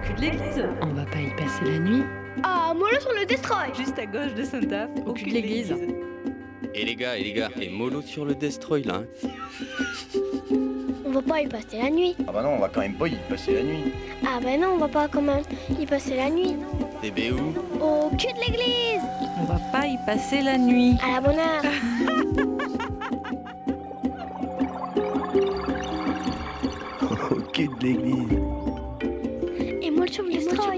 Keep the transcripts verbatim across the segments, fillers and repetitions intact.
cul de l'église. On va pas y passer la nuit. Ah, mollo sur le Destroy. Juste à gauche de Saint-Aph, au cul de l'église. Et les gars, et les gars, et mollo sur le Destroy là. Hein. On va pas y passer la nuit. Ah bah non, on va quand même pas y passer la nuit. Ah bah non, on va pas quand même y passer la nuit. T B où? Au cul de l'église. On va pas y passer la nuit. À la bonne heure. Au cul de l'église. Et mollo sur le Destroy.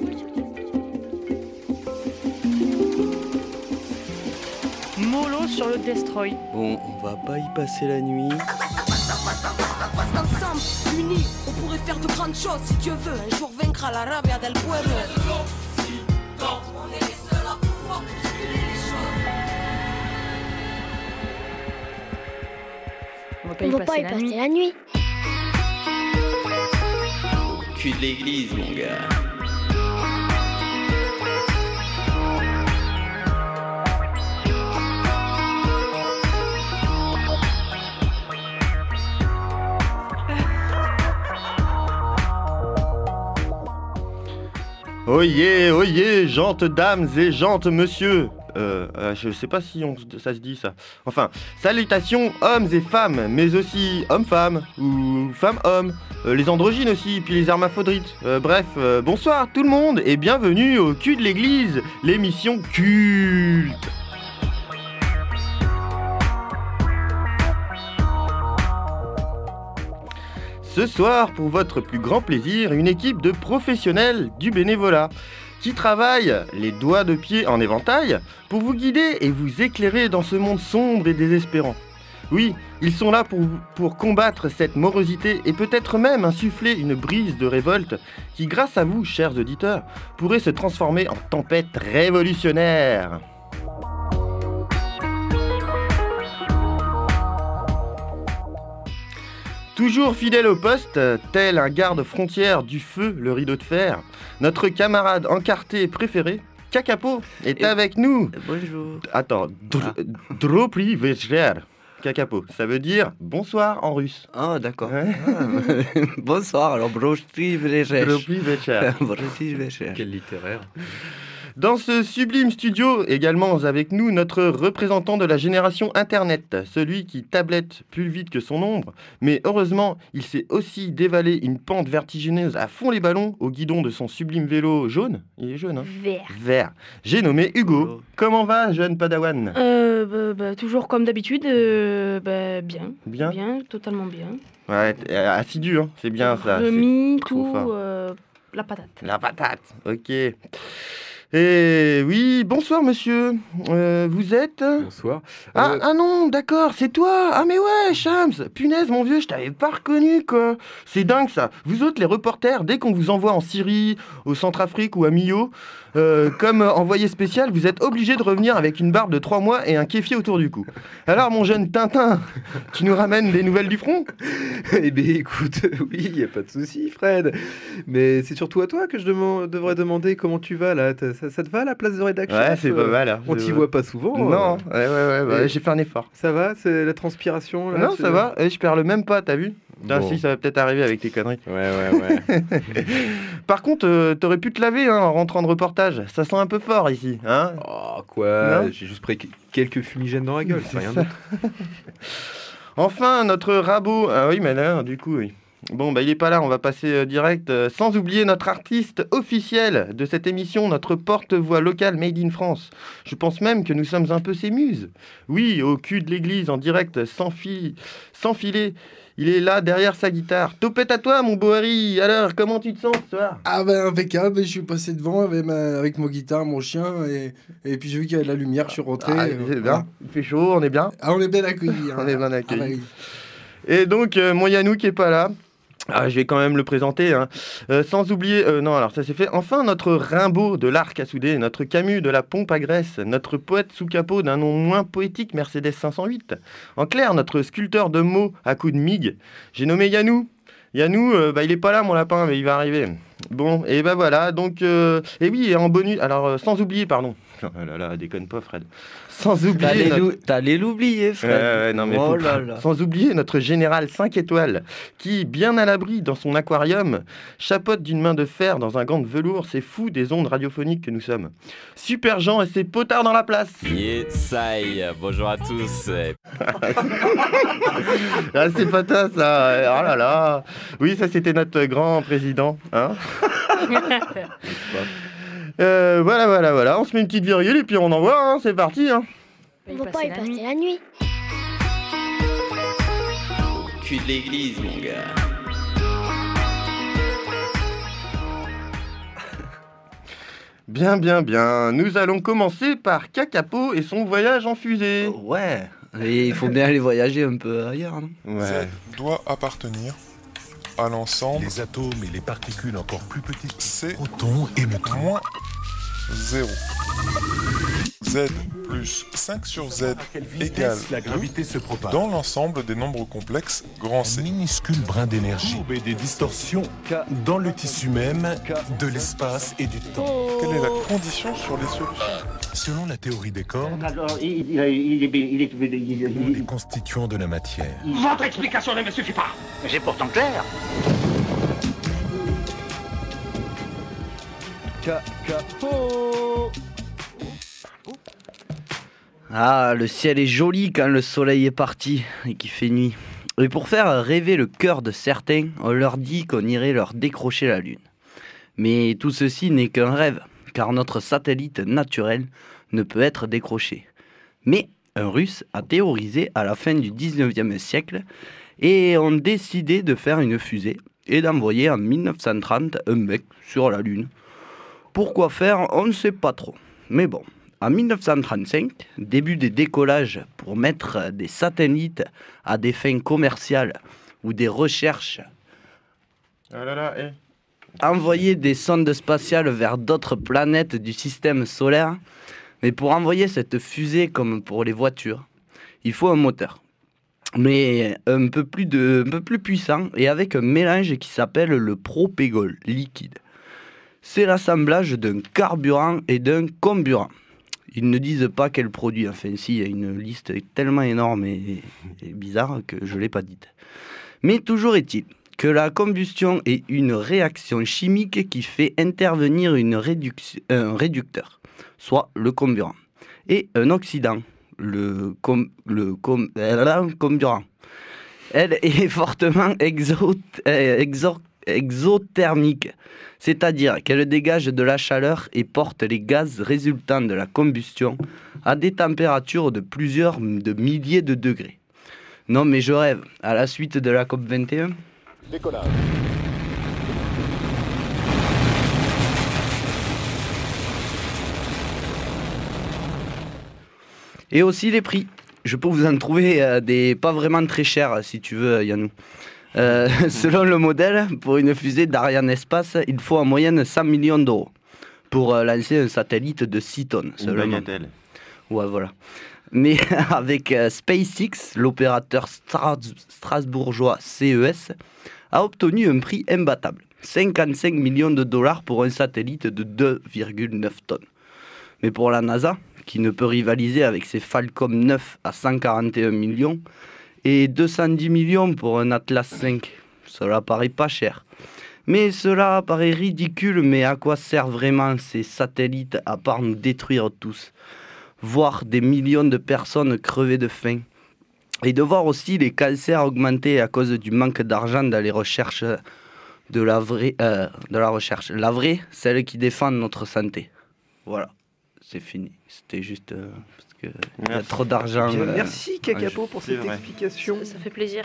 Mollo sur le Destroy. Bon, on va pas y passer la nuit. Parce qu'ensemble, unis, on pourrait faire de grandes choses. Si Dieu veut, un jour vaincre à la rabia del pueblo. On est les seuls à pouvoir bousculer les choses. On va pas On y va passer pas y la passer nuit. la nuit. Au cul de l'église, mon gars. Oyez, oyez, gentes dames et gentes monsieur. Euh, euh, je sais pas si on, ça se dit ça. Enfin, salutations hommes et femmes, mais aussi hommes-femmes ou femmes-hommes, euh, les androgynes aussi, puis les hermaphrodites. Euh, bref, euh, bonsoir tout le monde et bienvenue au cul de l'église, l'émission culte. Ce soir, pour votre plus grand plaisir, une équipe de professionnels du bénévolat qui travaillent les doigts de pied en éventail pour vous guider et vous éclairer dans ce monde sombre et désespérant. Oui, ils sont là pour, pour combattre cette morosité et peut-être même insuffler une brise de révolte qui, grâce à vous, chers auditeurs, pourrait se transformer en tempête révolutionnaire. Toujours fidèle au poste, tel un garde-frontière du feu, le rideau de fer, notre camarade encarté préféré, Kakapo, est Et- avec nous. Bonjour. Attends, Ah. Dropri Vechler. Kakapo, ça veut dire bonsoir en russe. Ah, d'accord. Ouais. Ah, bonsoir, alors brochti vlechesh. Dropri Vechler. Brochti vlechesh. Quel littéraire. Dans ce sublime studio, également avec nous, notre représentant de la génération Internet, celui qui tablette plus vite que son ombre, mais heureusement, il sait aussi dévaler une pente vertigineuse à fond les ballons au guidon de son sublime vélo jaune. Il est jaune, hein? Vert. Vert. J'ai nommé Hugo. Hugo. Comment va, jeune padawan? Euh, bah, bah, toujours comme d'habitude, euh, bah, bien. Bien. Bien, totalement bien. Ouais, t'es, euh, assidu, hein, c'est bien ça. c'est Remis, trop tout, fort. euh, la patate. La patate, ok. Et oui, bonsoir monsieur. Euh, vous êtes... Bonsoir. Ah, Euh, ah non, d'accord, c'est toi. Ah mais ouais, Shams. Punaise, mon vieux, je t'avais pas reconnu, quoi. C'est dingue, ça. Vous autres, les reporters, dès qu'on vous envoie en Syrie, au Centrafrique ou à Millau, euh, comme envoyé spécial, vous êtes obligé de revenir avec une barbe de trois mois et un kéfier autour du cou. Alors, mon jeune Tintin, tu nous ramènes des nouvelles du front? Eh bien, écoute, oui, il n'y a pas de souci, Fred. Mais c'est surtout à toi que je deman- devrais demander comment tu vas, là. T'as- Ça, ça te va, la place de rédaction? Ouais, c'est pas Euh, mal. hein. On C'est t'y vrai. voit pas souvent. Non, euh. ouais, ouais, ouais, bah, Et- j'ai fait un effort. Ça va? C'est la transpiration, là? non, tu- ça va, et je perds le même pas, t'as vu? Putain, Bon. si, ça va peut-être arriver avec tes conneries. Ouais, ouais, ouais. Par contre, euh, t'aurais pu te laver hein, en rentrant de reportage. Ça sent un peu fort ici, hein? Oh, quoi? Non. J'ai juste pris que- quelques fumigènes dans la gueule, c'est C'est rien ça. d'autre. Enfin, notre rabot. Ah oui, mais là, du coup, oui. Bon, bah il est pas là, on va passer euh, direct. euh, sans oublier notre artiste officiel de cette émission, notre porte-voix locale made in France. Je pense même que nous sommes un peu ses muses. Oui, au cul de l'église, en direct, sans, fi- sans filet. Il est là, derrière sa guitare. Topette à toi, mon beau Harry. Alors, comment tu te sens ce soir? Ah ben impeccable, je suis passé devant avec, ma, avec mon guitare, mon chien, et, et puis j'ai vu qu'il y avait de la lumière, je suis rentré. Ah, euh, c'est voilà. bien. Il fait chaud, on est bien. Ah, on est bien accueillis. hein. On est bien Ah, accueillis. bah oui. Et donc, euh, mon Yannou qui est pas là. Ah, je vais quand même le présenter, hein. Euh, sans oublier, euh, non alors ça c'est fait, enfin notre Rimbaud de l'arc à souder, notre Camus de la pompe à graisse, notre poète sous capot d'un nom moins poétique Mercedes cinq cent huit, en clair notre sculpteur de mots à coups de migue, j'ai nommé Yannou. Yannou, euh, bah, il est pas là mon lapin mais il va arriver. Bon, et bah voilà, donc, euh, et oui, et en bonus, alors euh, sans oublier, pardon, Oh là là, déconne pas, Fred. Sans oublier. T'allais notre... l'ou- t'allais l'oublier, Fred. Ouais, ouais, non, mais oh faut- là là. Sans oublier notre général cinq étoiles, qui, bien à l'abri dans son aquarium, chapeaute d'une main de fer dans un gant de velours. C'est fou des ondes radiophoniques que nous sommes. Super Jean et ses potards dans la place. Yesaï, bonjour à tous. Ah, c'est pas ça, ça. Oh là là. Oui, ça, c'était notre grand président. Hein. Euh, voilà, voilà, voilà, on se met une petite virgule et puis on envoie, hein, c'est parti. Hein. On va pas y passer la nuit. Au cul de l'église, mon gars. Bien, bien, bien. Nous allons commencer par Kakapo et son voyage en fusée. Ouais, et il faut bien aller voyager un peu ailleurs, non? Ouais. Z doit appartenir à l'ensemble les atomes et les particules encore plus petites, C protons et neutrons, moins zéro. Z plus cinq sur Z égale la gravité se propage. dans l'ensemble des nombres complexes grand C. Un minuscule brin d'énergie et des distorsions dans le tissu même de l'espace et du temps. Quelle est la condition sur les solutions? Selon la théorie des cordes, Alors, il, il, il, il, il, est- il- les constituants de la matière. Votre explication ne me suffit pas. C'est pourtant clair. Kakapo. Ah, le ciel est joli quand le soleil est parti et qu'il fait nuit. Et pour faire rêver le cœur de certains, on leur dit qu'on irait leur décrocher la Lune. Mais tout ceci n'est qu'un rêve, car notre satellite naturel ne peut être décroché. Mais un Russe a théorisé à la fin du dix-neuvième siècle et ont décidé de faire une fusée et d'envoyer en mille neuf cent trente un mec sur la Lune. Pourquoi faire, on ne sait pas trop. Mais bon, en mille neuf cent trente-cinq, début des décollages pour mettre des satellites à des fins commerciales ou des recherches, Ah là là, eh. envoyer des sondes spatiales vers d'autres planètes du système solaire. Mais pour envoyer cette fusée comme pour les voitures, il faut un moteur. Mais un peu plus, de, un peu plus puissant et avec un mélange qui s'appelle le propégol liquide. C'est l'assemblage d'un carburant et d'un comburant. Ils ne disent pas quel produit, enfin si, il y a une liste tellement énorme et, et bizarre que je ne l'ai pas dite. Mais toujours est-il que la combustion est une réaction chimique qui fait intervenir une réduction, un réducteur, soit le comburant, et un oxydant, le, com, le com, euh, comburant. Elle est fortement exo, euh, exo, exothermique, c'est-à-dire qu'elle dégage de la chaleur et porte les gaz résultant de la combustion à des températures de plusieurs de milliers de degrés. Non mais je rêve, à la suite de la COP vingt et un. Décollage. Et aussi les prix. Je peux vous en trouver euh, des pas vraiment très chers si tu veux, Yannou. Euh, selon le modèle, pour une fusée d'Ariane Espace, il faut en moyenne cent millions d'euros pour euh, lancer un satellite de six tonnes. Une Seulement. bagatelle. Ouais, voilà. Mais avec euh, SpaceX, l'opérateur Stras- strasbourgeois C E S a obtenu un prix imbattable. cinquante-cinq millions de dollars pour un satellite de deux virgule neuf tonnes. Mais pour la NASA, qui ne peut rivaliser avec ses Falcon neuf à cent quarante et un millions, et deux cent dix millions pour un Atlas cinq, cela paraît pas cher. Mais cela paraît ridicule, mais à quoi servent vraiment ces satellites à part nous détruire tous, voir des millions de personnes crever de faim, et de voir aussi les cancers augmenter à cause du manque d'argent dans les recherches de la vraie, euh, de la recherche. La vraie, celle qui défend notre santé. Voilà, c'est fini. C'était juste euh, parce qu'il y a trop d'argent. Bien, euh, merci Kakapo pour c'est cette vrai. explication. Ça, ça fait plaisir.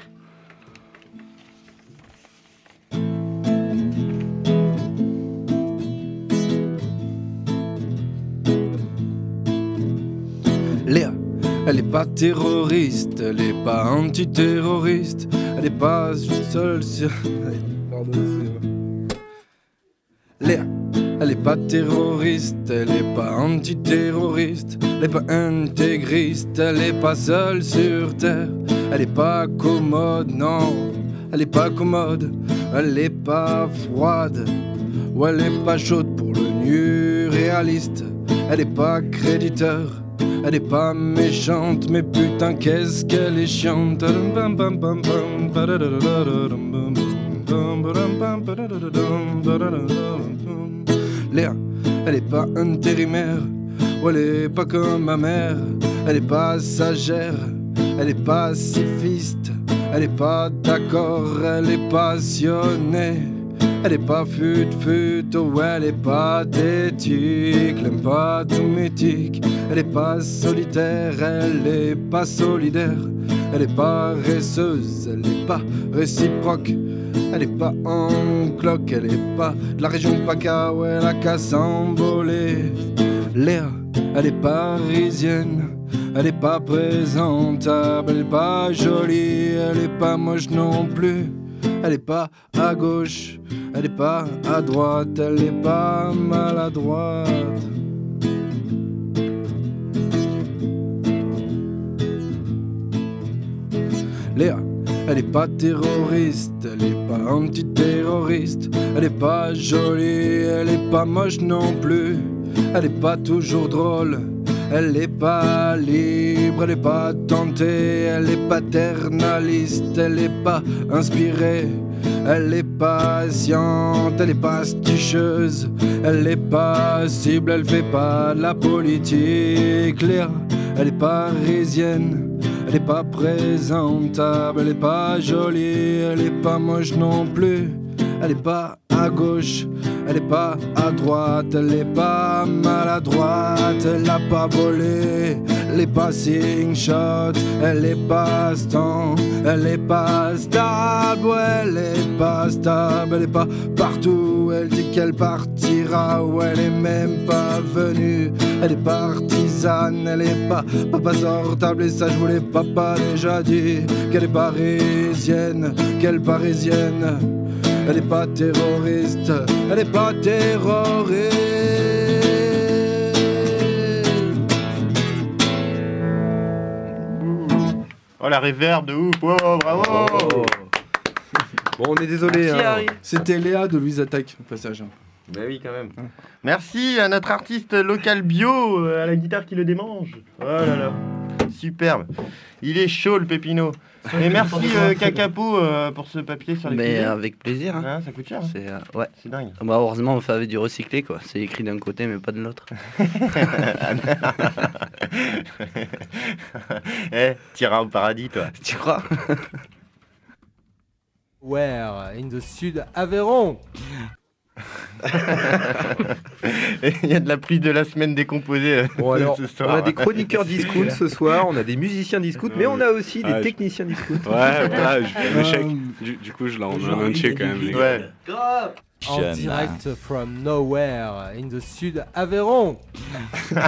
Léa, elle est pas terroriste, elle est pas antiterroriste, elle est pas seule sur... Pardon, c'est... Léa, elle est pas terroriste, elle est pas antiterroriste, elle est pas intégriste, elle est pas seule sur terre, elle est pas commode, non, elle est pas commode, elle est pas froide, ou elle est pas chaude pour le nu réaliste. Elle est pas créditeur, elle est pas méchante, mais putain qu'est-ce qu'elle est chiante. Léa, elle est pas intérimaire, ou elle est pas comme ma mère. Elle est pas sagère, elle est pacifiste, elle est pas d'accord, elle est passionnée. Elle est pas fut-fut, oh elle est pathétique, elle aime pas tout mythique. Elle est pas solitaire, elle est pas solidaire. Elle est paresseuse, elle est pas réciproque. Elle est pas en cloque, elle est pas de la région PACA, où elle a qu'à s'envoler. Léa, elle est parisienne, elle est pas présentable, elle est pas jolie, elle est pas moche non plus. Elle est pas à gauche, elle est pas à droite, elle est pas maladroite. Léa, elle est pas terroriste, elle est pas antiterroriste. Elle est pas jolie, elle est pas moche non plus. Elle est pas toujours drôle, elle est pas libre, elle est pas tentée, elle est paternaliste, elle est pas inspirée, elle est patiente, elle est pasticheuse, elle est passible, elle fait pas de la politique. Léa, elle est parisienne, elle est pas présentable, elle est pas jolie, elle est pas moche non plus. Elle est pas à gauche, elle est pas à droite, elle est pas maladroite, elle a pas volé les passing shots, elle est pas stand, elle est pas stable, ouais, elle est pas stable, elle est pas partout, elle dit qu'elle partira, ou elle est même pas venue, elle est partisane, elle est pas papa sortable, et ça je vous l'ai papa déjà dit, qu'elle est parisienne, qu'elle parisienne. Elle est pas terroriste, elle est pas terroriste. Oh la réverb de ouf, oh, bravo. Oh. Bon, on est désolé. Hein. C'était Léa de Louise Attaque, au passage. Bah oui, quand même. Merci à notre artiste local bio, à la guitare qui le démange. Oh là là, superbe. Il est chaud le pépino. Et merci euh, Cacapo euh, pour ce papier sur les Mais cuisines. avec plaisir. Hein. Ah, ça coûte cher. Hein. C'est, euh, ouais. C'est dingue. Bah, heureusement, on fait avec du recyclé, quoi. C'est écrit d'un côté, mais pas de l'autre. Eh, t'iras au paradis, toi. Tu crois? Where in the Sud Aveyron. Il y a de la pluie de la semaine décomposée. Euh, bon, alors, ce soir. On a des chroniqueurs discount ce soir, on a des musiciens discount, mais on a aussi des ah, techniciens je... discount. Ouais, voilà, je fais l'échec. Du, du coup, je l'ai en entier quand même. Les ouais. Grave. En direct from nowhere in the Sud Aveyron. Yeah.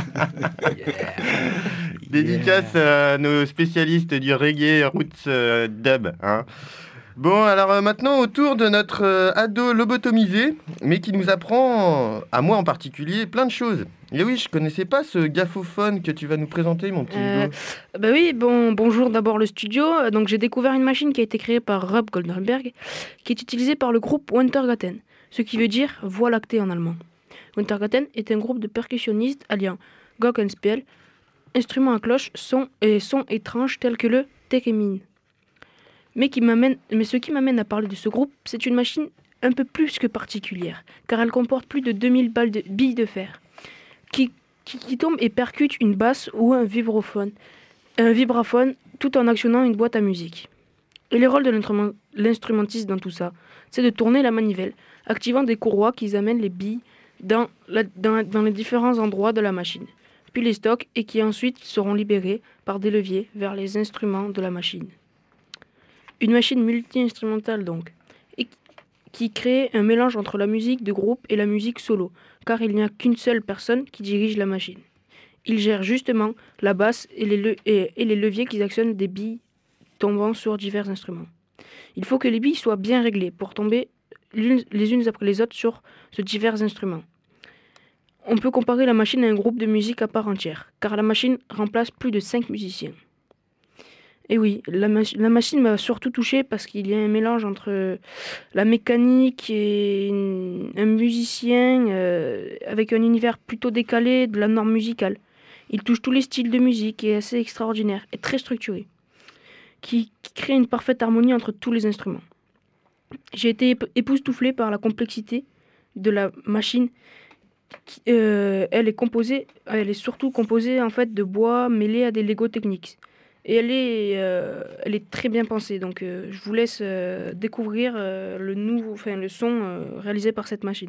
Dédicace à nos spécialistes du reggae roots euh, dub. Hein. Bon, alors euh, maintenant, au tour de notre euh, ado lobotomisé, mais qui nous apprend, à moi en particulier, plein de choses. Et oui, je connaissais pas ce gaffophone que tu vas nous présenter, mon petit euh, Bah oui, bon, bonjour d'abord le studio. Donc j'ai découvert une machine qui a été créée par Rob Goldenberg, qui est utilisée par le groupe Wintergarten, ce qui veut dire voie lactée en allemand. Wintergarten est un groupe de percussionnistes alliant glockenspiel, instruments à cloche, sons et sons étranges tels que le theremin. Mais, qui m'amène, mais ce qui m'amène à parler de ce groupe, c'est une machine un peu plus que particulière, car elle comporte plus de deux mille balles de, billes de fer, qui, qui, qui tombent et percutent une basse ou un vibraphone, un vibraphone, tout en actionnant une boîte à musique. Et le rôle de l'instrument, l'instrumentiste dans tout ça, c'est de tourner la manivelle, activant des courroies qui amènent les billes dans, la, dans, dans les différents endroits de la machine, puis les stocks, et qui ensuite seront libérés par des leviers vers les instruments de la machine. Une machine multi-instrumentale donc, et qui crée un mélange entre la musique de groupe et la musique solo, car il n'y a qu'une seule personne qui dirige la machine. Il gère justement la basse et les, le- et, et les leviers qui actionnent des billes tombant sur divers instruments. Il faut que les billes soient bien réglées pour tomber l'une- les unes après les autres sur ces divers instruments. On peut comparer la machine à un groupe de musique à part entière, car la machine remplace plus de cinq musiciens. Et oui, la, mach- la machine m'a surtout touché parce qu'il y a un mélange entre la mécanique et une- un musicien euh, avec un univers plutôt décalé de la norme musicale. Il touche tous les styles de musique et est assez extraordinaire et très structuré, qui, qui crée une parfaite harmonie entre tous les instruments. J'ai été ép- époustouflé par la complexité de la machine. Qui- euh, elle est composée, elle est surtout composée en fait de bois mêlé à des Lego techniques. Et elle est, euh, elle est très bien pensée. Donc, euh, je vous laisse euh, découvrir euh, le nouveau, enfin le son euh, réalisé par cette machine.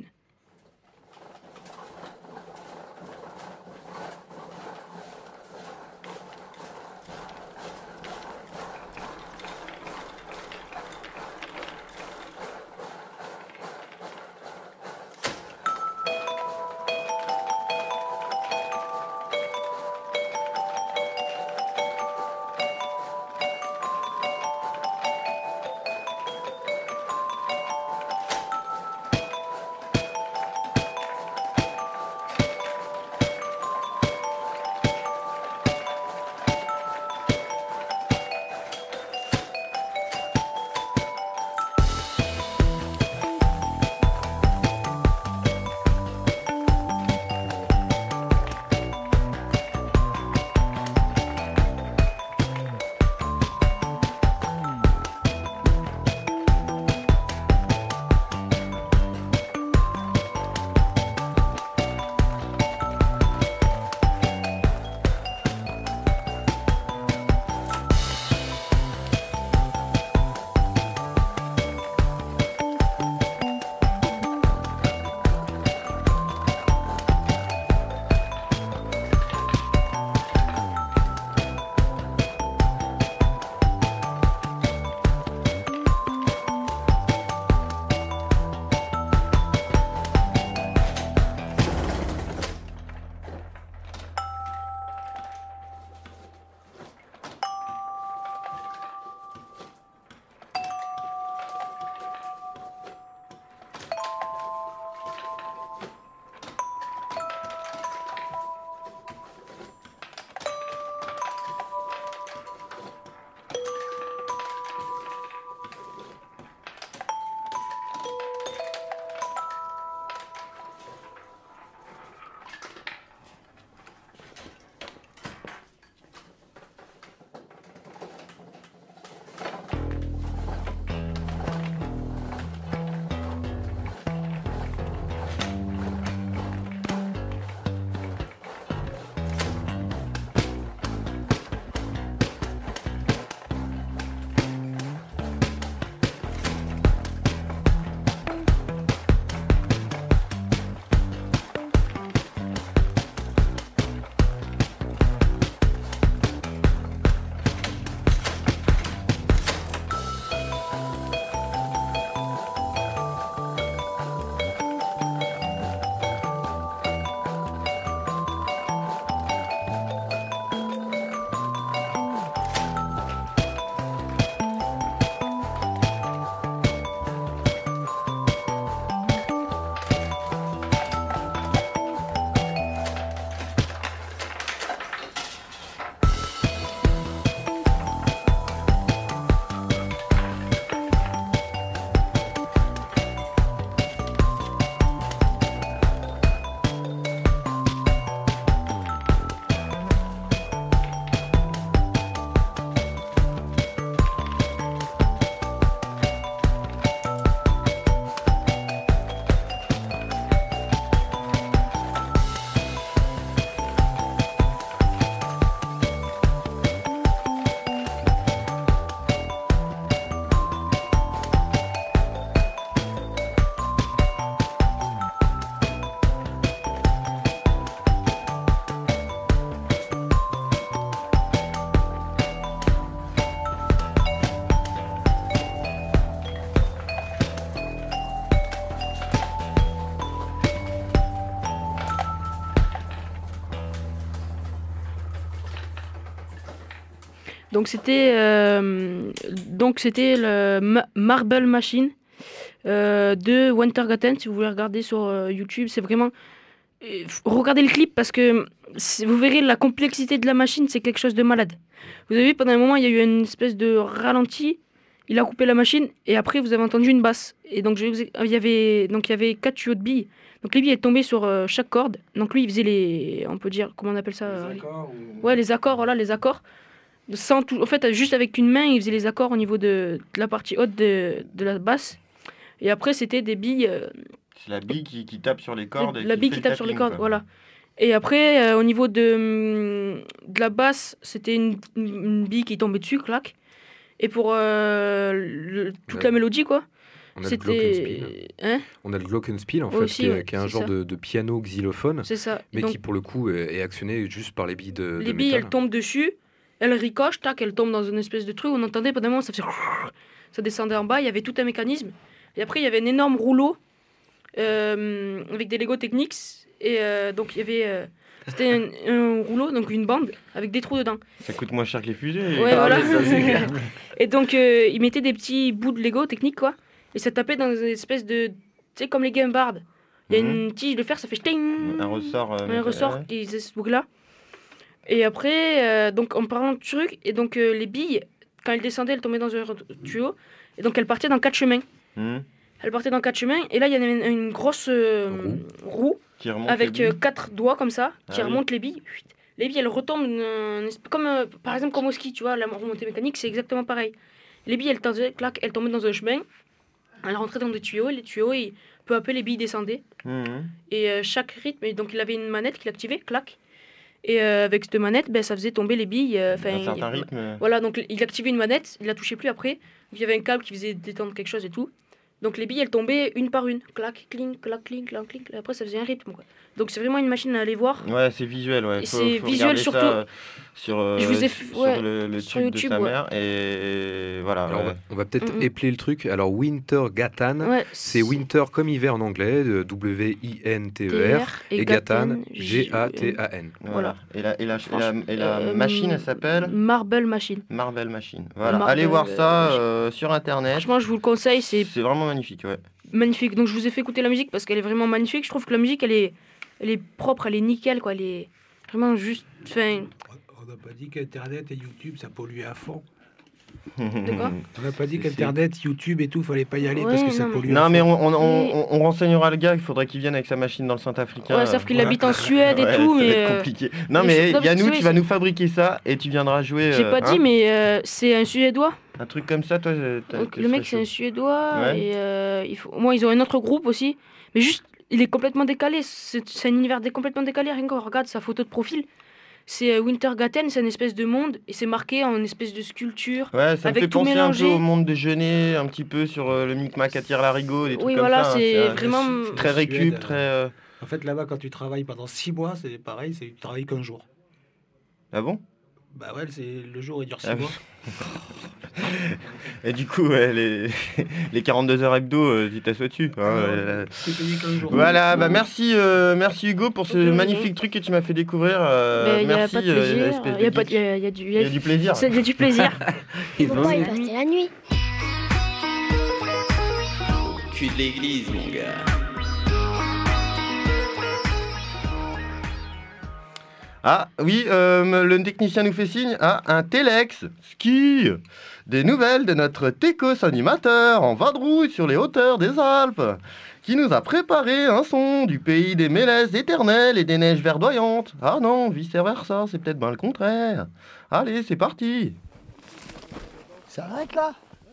Donc c'était euh, donc c'était le Ma- Marble Machine euh, de Wintergarten. Si vous voulez regarder sur euh, YouTube, c'est vraiment Et f- regardez le clip parce que c'est- vous verrez la complexité de la machine, c'est quelque chose de malade. Vous avez vu, pendant un moment, il y a eu une espèce de ralenti. Il a coupé la machine et après vous avez entendu une basse. Et donc je vous ai- il y avait donc il y avait quatre tuyaux de billes. Donc les billes elles tombaient sur euh, chaque corde. Donc lui il faisait les, on peut dire comment on appelle ça euh, les- Ouais, les accords, voilà les accords. Sans tout, en fait juste avec une main il faisait les accords au niveau de, de la partie haute de, de la basse. Et après c'était des billes. euh, C'est la bille qui, qui tape sur les cordes. et la bille fait qui le tape sur les tapping, cordes, quoi. voilà. Et après, euh, au niveau de, hum, de la basse, c'était une, une, une bille qui tombait dessus, clac. Et pour euh, le- toute Ouais. la mélodie, quoi, On a le c'était... glockenspiel. Hein On a le glockenspiel en fait, Aussi, qui est, ouais, qui est un c'est genre ça. de, de piano xylophone, C'est ça. mais Donc, qui pour le coup est, est actionné juste par les billes de, les de billes, métal. elles tombent dessus, elles ricochent, tac, elles tombent dans une espèce de truc. On entendait pendant un moment, ça faisait... Ça descendait en bas, il y avait tout un mécanisme. Et après, il y avait un énorme rouleau euh, avec des Lego Technics. Et euh, donc, il y avait... euh, c'était un, un rouleau, donc une bande, avec des trous dedans. Ça coûte moins cher que les fusées. Ouais, Ah, voilà. mais ça, c'est clair. Et donc, euh, ils mettaient des petits bouts de Lego technique, quoi. Et ça tapait dans une espèce de... Tu sais, comme les Game Bard. Il y a Mhm. une tige de fer, ça fait... Ting Un ressort. euh, un métal- ressort ouais. qui faisait ce bouc-là. Et après, euh, donc, en parlant de truc, et donc, euh, les billes, quand elles descendaient, elles tombaient dans un tuyau. Et donc, elles partaient dans quatre chemins. Mhm. Elles partaient dans quatre chemins. Et là, il y avait une, une grosse euh, roue, Qui remonte avec les billes. euh, quatre doigts comme ça, qui Ah oui. remontent les billes. Chut. Les billes, elles retombent, euh, comme, euh, par exemple, comme au ski, tu vois, la remontée mécanique, c'est exactement pareil. Les billes, elles tombaient, clac, elles tombaient dans un chemin, elles rentraient dans des tuyaux, et les tuyaux, et peu à peu, les billes descendaient. Mhm. Et euh, chaque rythme, et donc il avait une manette qu'il activait, clac. Et euh, avec cette manette, ben, ça faisait tomber les billes. euh, 'fin, Un certain il- rythme. Voilà, donc il activait une manette, il la touchait plus après. Il y avait un câble qui faisait détendre quelque chose et tout. Donc les billes, elles tombaient une par une. Clac, cling, clac, cling, clac, cling. Après, ça faisait un rythme, quoi. Donc c'est vraiment une machine à aller voir. Ouais, c'est visuel, ouais. Et Faut- c'est faut visuel regarder surtout. ça, euh, sur, euh, Je vous ai sur f- ouais, le, le sur tube YouTube, de sa ouais. mère. Et voilà. Alors, on ouais. va, on va peut-être Mhm. épeler le truc. Alors, Wintergatan, Ouais, c'est winter comme hiver en anglais, de W I N T E R, et et Gatan, Gatan, G A T A N. Voilà. Et la, et la, et la, et la Euh, machine, elle s'appelle Marble Machine. Marvel Machine. Voilà. Marvel, Allez voir euh, ça Machine. euh, sur internet. Franchement, je vous le conseille, c'est C'est vraiment magnifique, ouais. magnifique. Donc je vous ai fait écouter la musique parce qu'elle est vraiment magnifique. Je trouve que la musique, elle est, elle est propre, elle est nickel, quoi. Elle est vraiment juste. Enfin, On n'a pas dit qu'Internet et YouTube, ça polluait à fond. De quoi On n'a pas dit Si, qu'Internet, YouTube et tout, fallait pas y aller Ouais, parce que ça non, mais- pollue à Non, fond. mais on, on, on, Mais- on- on renseignera le gars, il faudrait qu'il vienne avec sa machine dans le Saint-Africain. ouais, sauf qu'il Voilà. habite en Suède et Ouais, tout, ça va mais. être euh, compliqué. Non, mais mais je- non, parce que Yannou, c'est tu vrai, vas c'est- nous fabriquer ça et tu viendras jouer. J'ai euh, pas hein, dit, mais euh, c'est un Suédois. Un truc comme ça, toi. euh, t'as- Donc, tu le mec, serais c'est un chaud. Suédois. Ouais. Et euh, il faut... moi, ils ont un autre groupe aussi. Mais juste, il est complètement décalé. C'est c'est un univers dé- complètement décalé. Rien qu'on regarde sa photo de profil. C'est euh, Wintergaten, c'est une espèce de monde. Et c'est marqué en espèce de sculpture. Ouais, ça me avec fait tout penser mélangé. un peu au monde de Genet, un petit peu sur euh, le micmac à tire larigot, des trucs Oui, comme voilà, ça. hein, c'est un- vraiment- très La récup, Suède, très. euh, En fait, là-bas, quand tu travailles pendant six mois, c'est pareil, c'est tu travailles qu'un jour. Ah bon? Bah ouais, c'est le jour il dure six Ah oui. mois. Et du coup, ouais, les, les quarante-deux heures hebdo, euh, tu t'assois dessus. hein, euh, C'est payé qu'un jour. Voilà, bah merci, euh, merci Hugo pour ce Ok, magnifique truc que tu m'as fait découvrir. euh, Mais il n'y a merci, pas de euh, plaisir. espèce Il y a de pas de- geek. il y a- il y a du- Il y a du plaisir. C'est- Il y a du plaisir. Faut pas y passer la nuit. Cul de l'église, mon gars. Ah oui, euh, le technicien nous fait signe. Ah, un Telex ski. Des nouvelles de notre Técos animateur en vadrouille sur les hauteurs des Alpes, qui nous a préparé un son du pays des mélèzes éternelles et des neiges verdoyantes. Ah non, vice versa, c'est peut-être bien le contraire. Allez, c'est parti. Ça arrête là?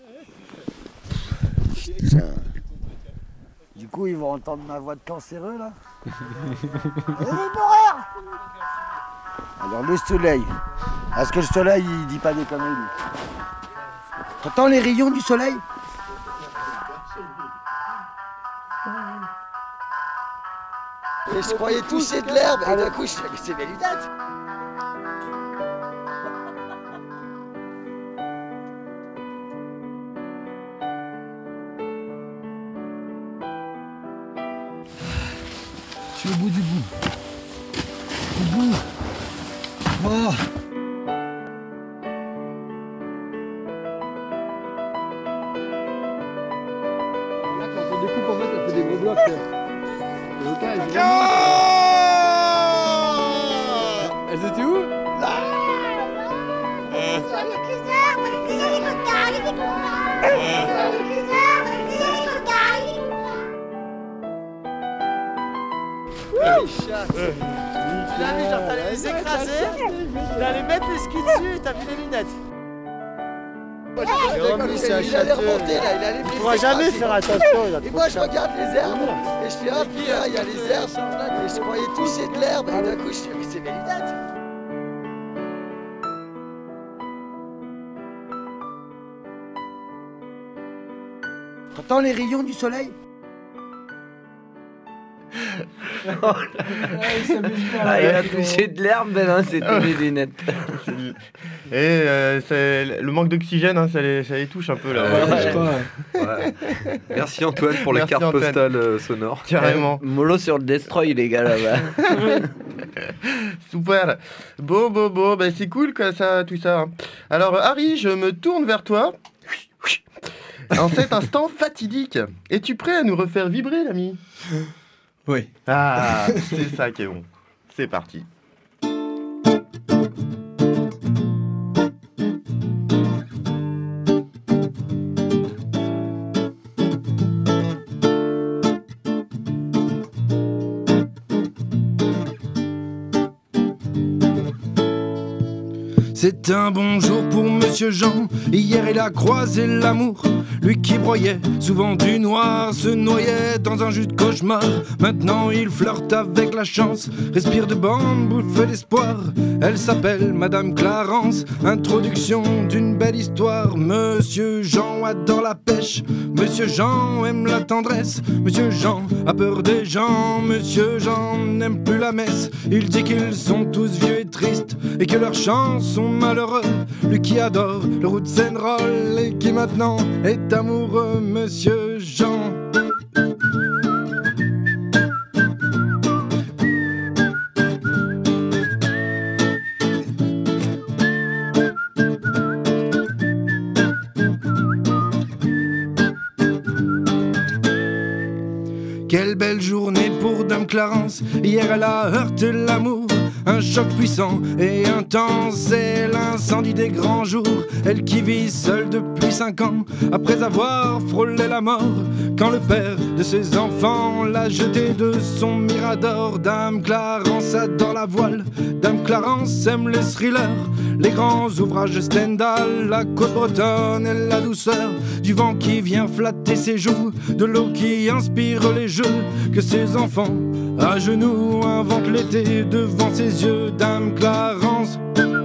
Putain. Du coup, ils vont entendre ma voix de cancéreux là. Allez, l'horaire. Alors, le soleil. Est-ce que le soleil, il dit pas des conneries, lui? T'entends les rayons du soleil? Et je croyais toucher de l'herbe, et d'un coup, je suis c'est mes lunettes. Je suis au bout du bout. Au bout. Oh. Là, quand on découpe, en fait, ça fait des gros blocs. C'est ok, j'ai- T'as vu, genre t'allais les écraser, t'allais mettre les skis dessus et t'as vu les lunettes. Jérôme, lui, c'est un châteux. Il pourra jamais faire attention. Et moi, je regarde les herbes et je fais ah putain, il y a les herbes. Et je croyais toucher de l'herbe et d'un coup, je fais mais c'est mes lunettes. T'entends les rayons du soleil? Oh ah, il a touché de l'herbe, ben non, c'était les lunettes. Et euh, c'est- le manque d'oxygène, hein, ça, les, ça les touche un peu là. Ouais, Ouais. je crois, Ouais. Merci Antoine pour la Merci, carte Antoine. postale euh, sonore. Carrément. Mollo sur le Destroy, les gars, là-bas. Super. Bon, bon, bon, ben c'est cool quoi, ça, tout ça. Alors Harry, je me tourne vers toi. En cet instant fatidique, es-tu prêt à nous refaire vibrer, l'ami? Oui. Ah, c'est ça qui est bon. C'est parti. C'est un bon jour pour Monsieur Jean. Hier il a croisé l'amour. Lui qui broyait souvent du noir se noyait dans un jus de cauchemar. Maintenant il flirte avec la chance, respire de bambou, fait d'espoir. Elle s'appelle Madame Clarence. Introduction d'une belle histoire. Monsieur Jean adore la pêche. Monsieur Jean aime la tendresse. Monsieur Jean a peur des gens. Monsieur Jean n'aime plus la messe. Il dit qu'ils sont tous vieux et tristes et que leurs chants sont malheureux. Lui qui adore le roots and roll et qui maintenant est amoureux, Monsieur Jean. Quelle belle journée pour Dame Clarence. Hier elle a heurté l'amour. Un choc puissant et intense, c'est l'incendie des grands jours. Elle qui vit seule depuis cinq ans, après avoir frôlé la mort. Quand le père de ses enfants l'a jeté de son mirador. Dame Clarence adore la voile, Dame Clarence aime les thrillers, les grands ouvrages de Stendhal, la côte bretonne et la douceur du vent qui vient flatter ses joues, de l'eau qui inspire les jeux que ses enfants à genoux inventent l'été devant ses yeux. Dame Clarence.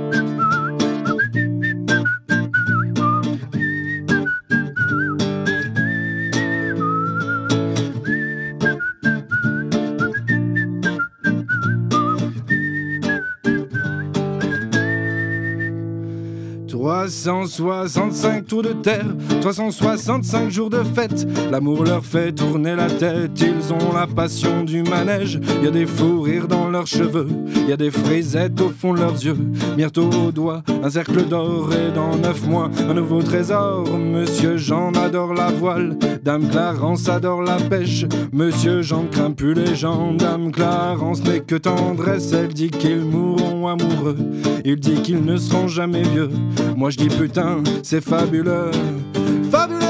trois cent soixante-cinq tours de terre, trois cent soixante-cinq jours de fête. L'amour leur fait tourner la tête, ils ont la passion du manège. Y a des fous rires dans leurs cheveux, y a des frisettes au fond de leurs yeux. Bientôt au doigt, un cercle d'or et dans neuf mois, un nouveau trésor. Monsieur Jean adore la voile, Dame Clarence adore la pêche. Monsieur Jean ne craint plus les gens, Dame Clarence n'est que tendresse. Elle dit qu'ils mourront amoureux, il dit qu'ils ne seront jamais vieux. Moi je dis putain, c'est fabuleux, fabuleux.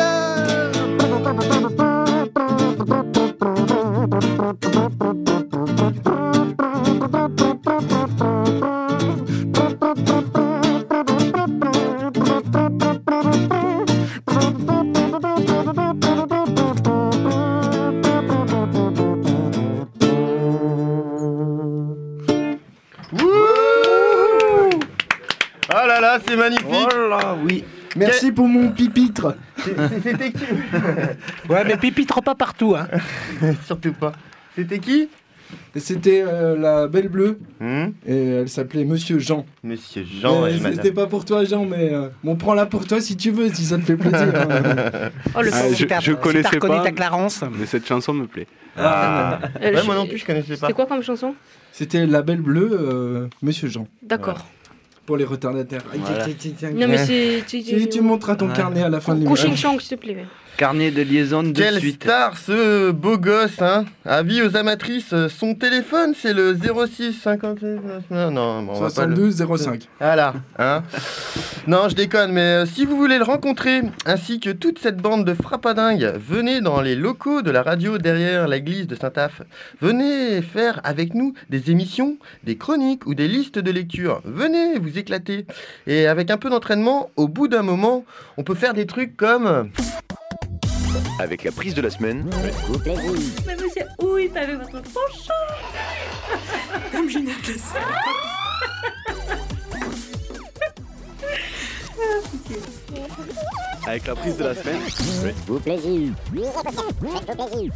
Oh là là, c'est magnifique. Oh là, oui. Merci Quel... pour mon pipitre. C'était qui? Ouais, mais pipitre pas partout, hein. Surtout pas. C'était qui? C'était euh, la Belle Bleue. Mmh. Et elle s'appelait Monsieur Jean. Monsieur Jean, et madame. C'était pas pour toi, Jean, mais euh, bon, prends-la pour toi si tu veux, si ça te fait plaisir. Hein. Oh, le ah, je, super, je connaissais super pas, ta Clarence. Mais cette chanson me plaît. Ah. Euh, ouais, moi non plus, je connaissais pas. C'était quoi comme chanson? C'était La Belle Bleue, euh, Monsieur Jean. D'accord. Voilà. Pour les retardataires. Voilà. Non mais c'est... Tu, tu montreras ton voilà. carnet à la fin de l'émission. Couching Chang, s'il te plaît. carnet de liaison de Quelle suite. star ce beau gosse, hein. Avis aux amatrices, son téléphone c'est le zéro six cinquante-huit... Non, non, bon, on va pas soixante-douze zéro le... cinq. Voilà, hein. Non, je déconne, mais euh, si vous voulez le rencontrer, ainsi que toute cette bande de frappadingues, venez dans les locaux de la radio derrière l'église de Saint-Aph. Venez faire avec nous des émissions, des chroniques ou des listes de lecture. Venez vous éclater. Et avec un peu d'entraînement, au bout d'un moment, on peut faire des trucs comme... Avec la prise de la semaine, faites-vous plaisir. Mais monsieur, oui, pas avec votre penchant. Comme je n'ai que ça. Avec la prise de la semaine, Faites-vous plaisir. Faites-vous plaisir.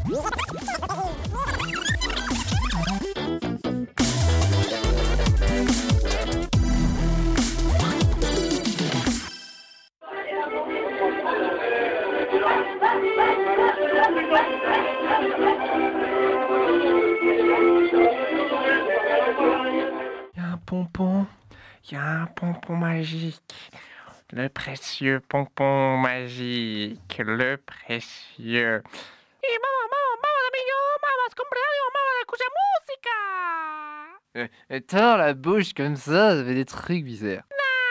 Il y a un pompon, il y a un pompon magique. Le précieux pompon magique, le précieux. Et maman, maman, maman, amigos, maman, cumpleaños, maman, escucha música. Euh, euh, T'as la bouche comme ça, ça fait des trucs bizarres.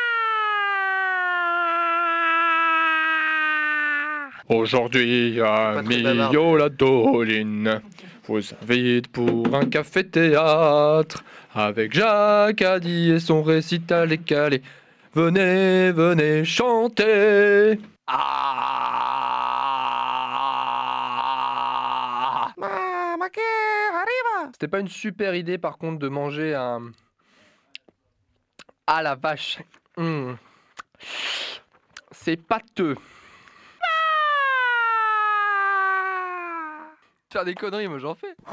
Aujourd'hui, à Millau la Doline, vous invite pour un café-théâtre avec Jacques Addy et son récital écalé. Venez, venez chanter. Ah Mamma che arriva. C'était pas une super idée par contre de manger un... Ah la vache. Mmh. C'est pâteux. Faire des conneries, moi j'en fais.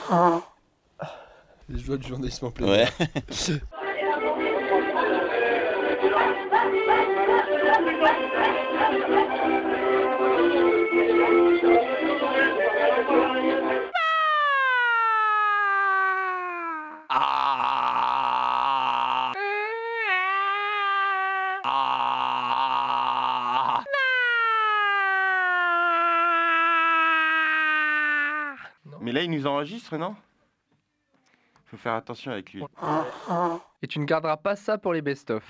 Je vois du journalisme en plein. Ouais. Mais là, il nous enregistre, non? Faut faire attention avec lui. Et tu ne garderas pas ça pour les best-of.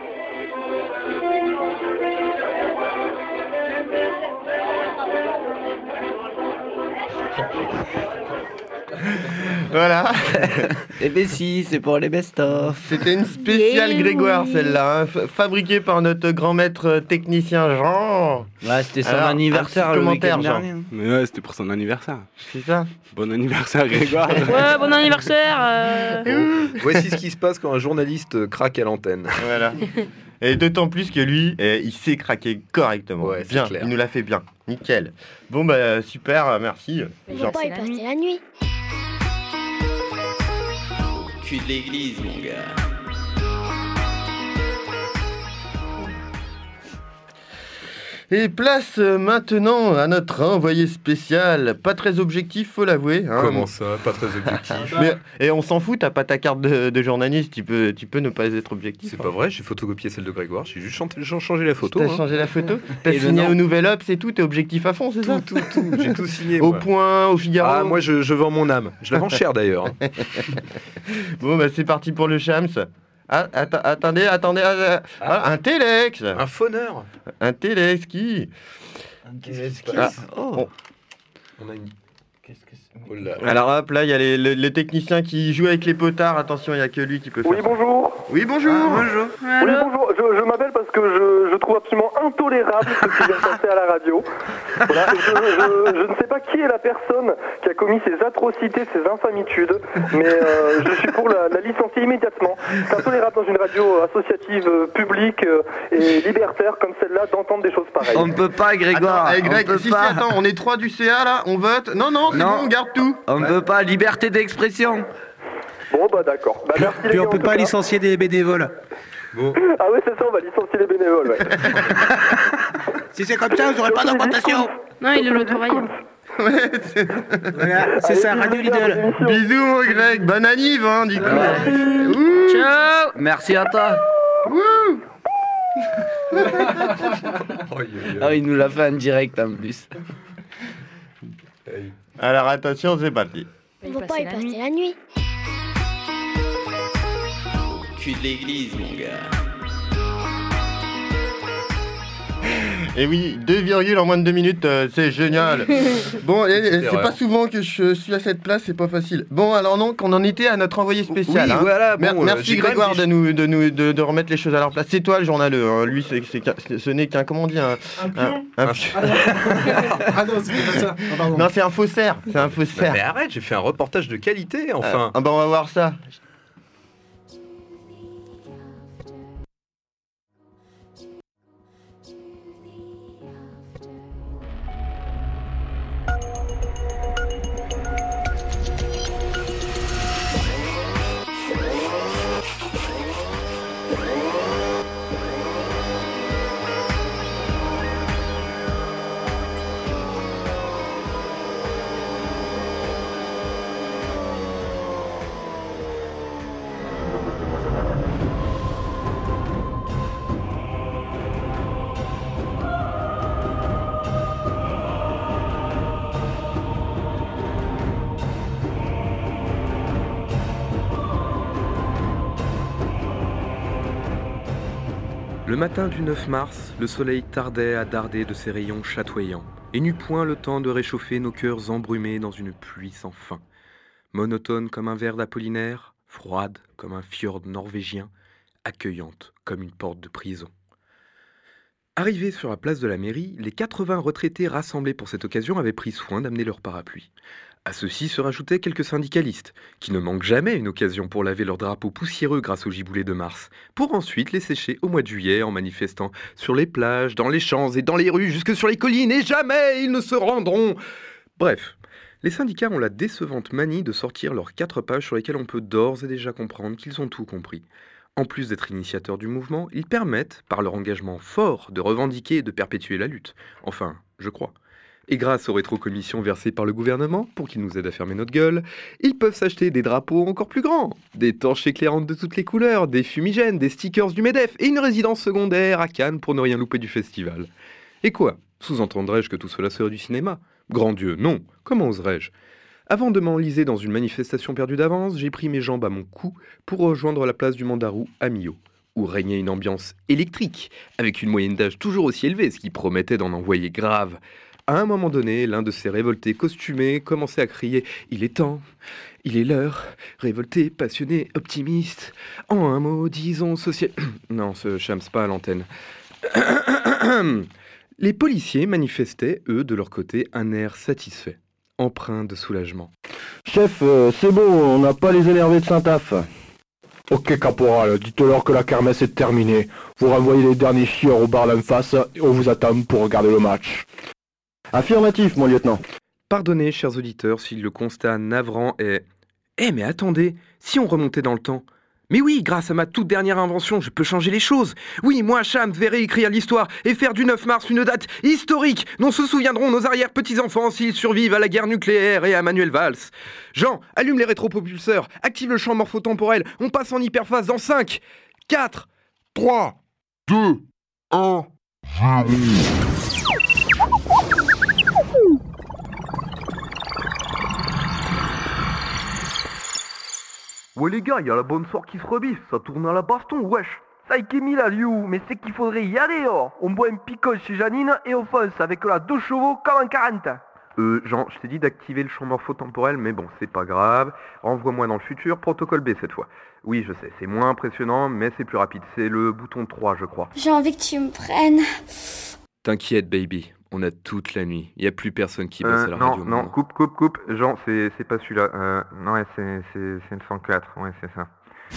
Voilà. Eh ben si, c'est pour les best-of. C'était une spéciale Yeah, Grégoire, oui. celle-là, hein, f- fabriquée par notre grand maître technicien Jean. Ouais, c'était son Alors, un anniversaire petit le commentaire, week-end Jean. dernier. Mais ouais, c'était pour son anniversaire. C'est ça. Bon anniversaire, Grégoire. Ouais, bon anniversaire. euh. Voici ce qui se passe quand un journaliste craque à l'antenne. Voilà. Et d'autant plus que lui, eh, il sait craquer correctement. Ouais, c'est bien, clair. il nous l'a fait bien. Nickel. Bon, bah super, euh, merci. Ils Jean. vont pas y passer la nuit. Cul de l'église, mon gars. Et place euh, maintenant à notre envoyé spécial. Pas très objectif, faut l'avouer. hein. Comment ça, pas très objectif? Mais, et on s'en fout, t'as pas ta carte de, de journaliste, tu peux, tu peux ne pas être objectif. C'est pas vrai, j'ai photocopié celle de Grégoire, j'ai juste chanté- j'ai changé la photo. T'as hein. changé la photo. T'as Et le signé nom. au Nouvel Obs et tout, t'es objectif à fond, c'est ça? Tout, tout, j'ai tout signé. Au moi. Point, au Figaro. Ah, moi je, je vends mon âme. Je la vends cher d'ailleurs. Bon, bah c'est parti pour le Shams. Ah, atta- attendez, attendez. ah, ah, un Telex. Un phoneur. Un Telex qui Ah, Oh. On a une. Qu'est-ce que c'est? Oh là. Alors hop, là, il y a les, le, le technicien qui joue avec les potards. Attention, il n'y a que lui qui peut Oui, faire ça. bonjour. Oui, bonjour. bonjour. Oui, bonjour. Je, je m'appelle parce que je, je trouve absolument intolérable ce qui vient de passer à la radio. Voilà. Je, je, je ne sais pas qui est la personne qui a commis ces atrocités, ces infamitudes, mais euh, je suis pour la, la licencier immédiatement. C'est intolérable dans une radio associative, euh, publique euh, et libertaire comme celle-là d'entendre des choses pareilles. On ne peut pas, Grégoire. Attends, eh, Greg, on peut si, pas. si, attends, on est trois du C A là, on vote. Non, non, c'est Non. bon, on garde tout. On ne peut pas. Liberté d'expression. Bon, bah d'accord. Bah, merci les Puis gars, on en peut tout pas cas. licencier des bénévoles. Bon. Ah ouais, c'est ça, on va licencier les bénévoles. Ouais. Si c'est comme ça, vous n'aurez pas d'augmentation. Non, il est le travail. Ouais, c'est... Voilà, c'est ça, Radio Lidl. Bisous, mon Greg. Bonne anniv, hein, du coup. Ciao. Merci à toi. Wouh. Ah, il nous l'a fait en direct en plus. Alors attention, c'est parti. On va pas y passer la nuit. Cul de l'église, mon gars. Et oui, deux virgules en moins de deux minutes, euh, c'est génial. Bon, et, et, c'est pas souvent que je suis à cette place, c'est pas facile. Bon, alors donc, on en était à notre envoyé spécial. Oui, hein. voilà, bon, Mer- euh, merci j'ai quand Grégoire même de nous, de nous, de, de remettre les choses à leur place. C'est toi le journaleux. Hein. Lui, c'est, c'est, c'est, ce n'est qu'un, comment on dit, un, Un pion un, un- Ah non, c'était pas ça. Ah, pardon. Non, c'est un faussaire. C'est un faussaire. Mais arrête, j'ai fait un reportage de qualité, enfin. Ah bah, on va voir ça. Le matin du neuf mars, le soleil tardait à darder de ses rayons chatoyants, et n'eut point le temps de réchauffer nos cœurs embrumés dans une pluie sans fin. Monotone comme un vers d'Apollinaire, froide comme un fjord norvégien, accueillante comme une porte de prison. Arrivés sur la place de la mairie, les quatre-vingts retraités rassemblés pour cette occasion avaient pris soin d'amener leur parapluie. À ceux-ci se rajoutaient quelques syndicalistes, qui ne manquent jamais une occasion pour laver leurs drapeaux poussiéreux grâce au giboulée de mars, pour ensuite les sécher au mois de juillet en manifestant sur les plages, dans les champs et dans les rues, jusque sur les collines, et jamais ils ne se rendront. Bref, les syndicats ont la décevante manie de sortir leurs quatre pages sur lesquelles on peut d'ores et déjà comprendre qu'ils ont tout compris. En plus d'être initiateurs du mouvement, ils permettent, par leur engagement fort, de revendiquer et de perpétuer la lutte. Enfin, je crois. Et grâce aux rétrocommissions versées par le gouvernement, pour qu'ils nous aident à fermer notre gueule, ils peuvent s'acheter des drapeaux encore plus grands, des torches éclairantes de toutes les couleurs, des fumigènes, des stickers du MEDEF et une résidence secondaire à Cannes pour ne rien louper du festival. Et quoi ? Sous-entendrais-je que tout cela serait du cinéma ? Grand Dieu, non. Comment oserais-je ? Avant de m'enliser dans une manifestation perdue d'avance, j'ai pris mes jambes à mon cou pour rejoindre la place du Mandarou à Millau, où régnait une ambiance électrique, avec une moyenne d'âge toujours aussi élevée, ce qui promettait d'en envoyer grave. À un moment donné, l'un de ces révoltés costumés commençait à crier « Il est temps, il est l'heure, révolté, passionné, optimiste, en un mot, disons social... » Non, ce chams pas à l'antenne. Les policiers manifestaient, eux, de leur côté, un air satisfait, empreint de soulagement. Chef, euh, c'est bon, on n'a pas les énervés de Saint-Af. Ok, caporal, dites-leur que la kermesse est terminée. Vous renvoyez les derniers chieurs au bar d'en face et on vous attend pour regarder le match. Affirmatif, mon lieutenant. Pardonnez, chers auditeurs, si le constat navrant est... Eh, mais attendez, si on remontait dans le temps... Mais oui, grâce à ma toute dernière invention, je peux changer les choses. Oui, moi, Cham, vais réécrire l'histoire et faire du neuf mars une date historique dont se souviendront nos arrière-petits-enfants s'ils survivent à la guerre nucléaire et à Manuel Valls. Jean, allume les rétropropulseurs, active le champ morphotemporel, on passe en hyperphase dans cinq, quatre, trois, deux, un... Ouais les gars, y a la bonne soirée qui se rebiffe, ça tourne à la baston, wesh. Ça y est mis là, Liu, mais c'est qu'il faudrait y aller, oh. On boit un picole chez Janine et on fonce avec la deux chevaux comme en quarante. Euh, Jean, je t'ai dit d'activer le champ morphotemporel, mais bon, c'est pas grave. Renvoie-moi dans le futur, protocole B cette fois. Oui, je sais, c'est moins impressionnant, mais c'est plus rapide. C'est le bouton trois, je crois. J'ai envie que tu me prennes. T'inquiète, baby. On a toute la nuit. Y a plus personne qui bosse euh, à la non, radio. Non, non, coupe, coupe, coupe. Jean, c'est, c'est pas celui-là. Euh, non, ouais, c'est, c'est, c'est une cent quatre. Ouais, c'est ça.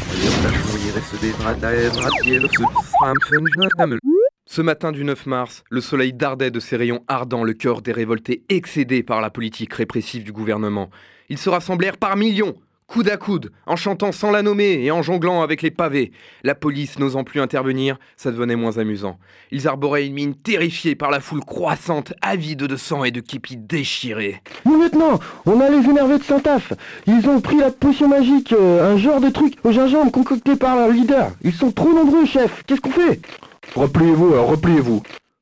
Ce matin du neuf mars, le soleil dardait de ses rayons ardents le cœur des révoltés excédés par la politique répressive du gouvernement. Ils se rassemblèrent par millions, coude à coude, en chantant sans la nommer et en jonglant avec les pavés. La police n'osant plus intervenir, ça devenait moins amusant. Ils arboraient une mine terrifiée par la foule croissante, avide de sang et de képis déchirés. Mon lieutenant, on a les énervés de Saint-Af. Ils ont pris la potion magique, euh, un genre de truc au gingembre concocté par leur leader. Ils sont trop nombreux, chef. Qu'est-ce qu'on fait ? Repliez-vous, alors repliez-vous.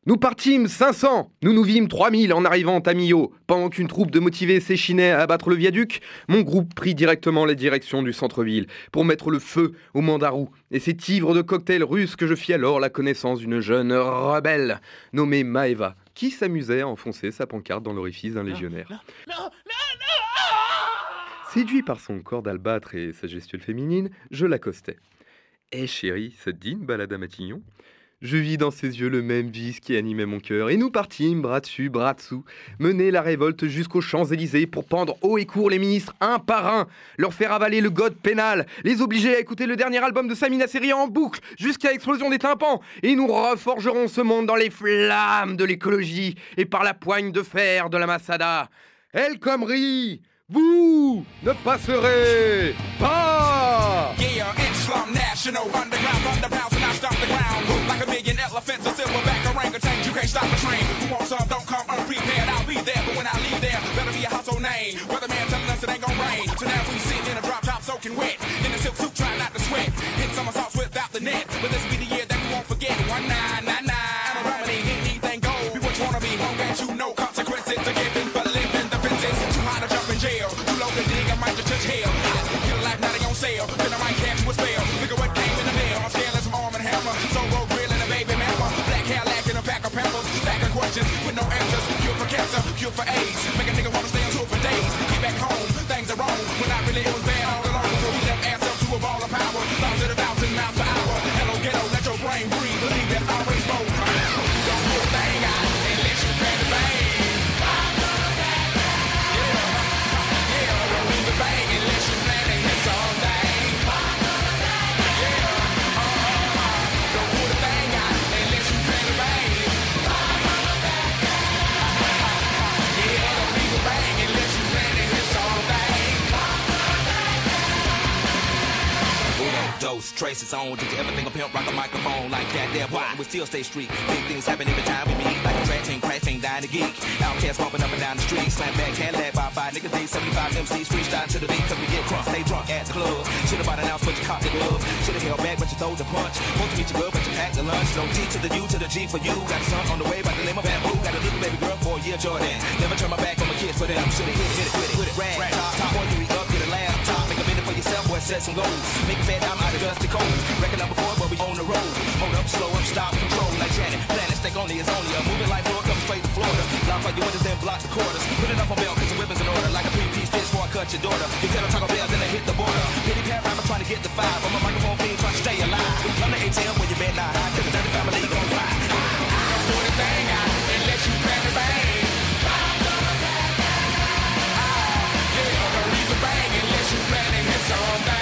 Nous partîmes cinq cents, nous nous vîmes trois mille en arrivant à Millau. Pendant qu'une troupe de motivés s'échinait à abattre le viaduc, mon groupe prit directement la direction du centre-ville pour mettre le feu au Mandarou et cet ivre de cocktails russes que je fis alors la connaissance d'une jeune rebelle nommée Maeva qui s'amusait à enfoncer sa pancarte dans l'orifice d'un légionnaire. Non, non, non. Séduit par son corps d'albâtre et sa gestuelle féminine, je l'accostai. « Eh chérie, ça te dit une balade à Matignon ?» Je vis dans ses yeux le même vice qui animait mon cœur, et nous partîmes, bras dessus, bras dessous, mener la révolte jusqu'aux Champs-Élysées pour pendre haut et court les ministres un par un, leur faire avaler le code pénal, les obliger à écouter le dernier album de Samina Seri en boucle, jusqu'à l'explosion des tympans, et nous reforgerons ce monde dans les flammes de l'écologie et par la poigne de fer de la Masada. El Khomri, vous ne passerez pas! Yeah, Islam National, underground, underground, and I stop the ground. Like a million elephants, a silverback orangutan, you can't stop the train. Who wants some, don't come unprepared, I'll be there, but when I leave there, better be a household name. Weatherman telling us it ain't gon' rain. So now we sit in a drop top soaking wet, in a silk suit trying not to sweat. Hit somersaults without the net, but this be the year that we won't forget. One nine nine nine, I'm a remedy, anything goes. Be what you wanna be, long as you know consequences are given for living the fences. Too high to jump in jail, too low to dig, I might just touch hell. Get a life, now they on sale, then I might catch you a spell. Look at what came in the mail, I'm scaling some arm and hammer. So road grill and a baby mama, black Cadillac and a pack of pampers. Stack of questions with no answers, cure for cancer, cure for AIDS. Make a nigga wanna stay on tour for days. Get back home, things are wrong, when I really it was bad all along. So we left ass up to a ball of power, thousands of thousand miles per hour. Hello ghetto, let your brain breathe, believe that always more. You don't do a thing out unless you pay the bang. Bang unless you plan to hit all day. Yeah, uh-huh. Don't put a thing out unless you plan to bang. Yeah, don't leave a bang unless you plan to hit all day. Dose, traces on. Did you ever think of pimp rock a microphone like that? There, why? We still stay street. Big things happen every time we meet. Like a track team, crash team, dying to geek. Outcast bumping up and down the street. Slam back, Cadillac, by five niggas, D seventy-five M Cs, freestyle to the beat. Cause we get crunk, stay drunk at the club. Should've bought an ounce, but you caught the gloves. Should've held back, but you throw the punch. Supposed to meet your girl, but you packed the lunch. No D to the U to the G for you. Got a son on the way, about to lay my bamboo. Got a little baby girl for a year, Jordan. Never turn my back on my kids for them. Should've hit it, hit it, hit it, hit it. Rag, rag, top, top, boy, you eat up, get a laptop. Make a minute for yourself, boy, set some goals. Make a fat, I'm out of dusty cold. Reckon number four, but we on the road. Hold up, slow up, stop, control. Like Janet, planet, stick only is only a moving like floor, come straight to Florida. Lock out your windows, then block the quarters. Put it up on bail, cause the weapons in order. Like a three-piece fish before I cut your daughter. You tell them Taco Bell, then they hit the border. Penny Pat, I'm trying to get the five. I'm a microphone fiend, trying to stay alive. Come to A T M when you bet not high, cause the dirty family gon' fly. Don't put a thing out unless you plan to bang. Yeah, don't leave a bang unless you plan to hit some bang.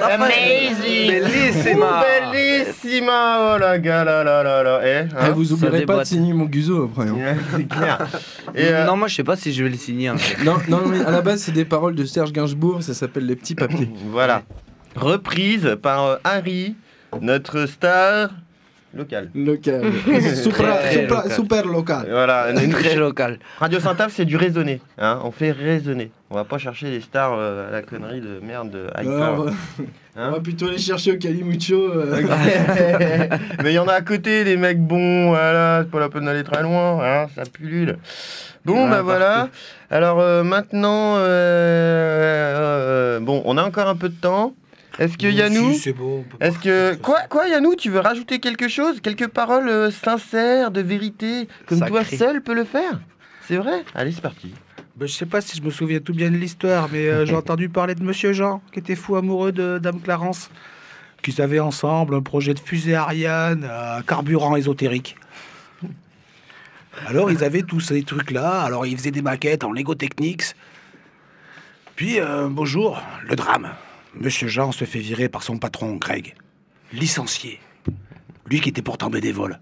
ta Amazing. Bellissima. Bellissima. Oh la gars, là, là, là, là. Eh, hein, Eh, vous oublierez pas de déboîte. signer mon guzo après. hein. Ouais, c'est clair. Et, euh, Non, moi je sais pas si je vais le signer. en fait. Non, non, mais à la base, c'est des paroles de Serge Gainsbourg, ça s'appelle Les Petits Papiers. Voilà. Reprise par euh, Harry, notre star locale. Local. Supra- Très supra- local. super local. Voilà. une- Très local. Radio Saint-Ave, c'est du raisonné. Hein, on fait raisonner. On va pas chercher les stars euh, à la connerie de merde de high Ouais, power. on, va... Hein on va plutôt aller chercher au Calimucho. euh. Mais il y en a à côté, des mecs bons, voilà, c'est pas la peine d'aller très loin, hein, ça pullule. Bon, Ouais, bah voilà. Alors euh, maintenant, euh, euh, bon, on a encore un peu de temps. Est-ce que Yannou, Si, c'est bon. on peut est-ce que quoi, quoi, Yannou, tu veux rajouter quelque chose, quelques paroles euh, sincères, de vérité, comme Sacré. toi seul peux le faire? C'est vrai? Allez, c'est parti. Ben, je sais pas si je me souviens tout bien de l'histoire, mais euh, j'ai entendu parler de Monsieur Jean, qui était fou amoureux de Dame Clarence, qu'ils avaient ensemble un projet de fusée Ariane à carburant ésotérique. Alors ils avaient tous ces trucs-là, alors ils faisaient des maquettes en Lego Technics. Puis euh, un beau jour, le drame. Monsieur Jean se fait virer par son patron Greg, licencié. Lui qui était pourtant bénévole.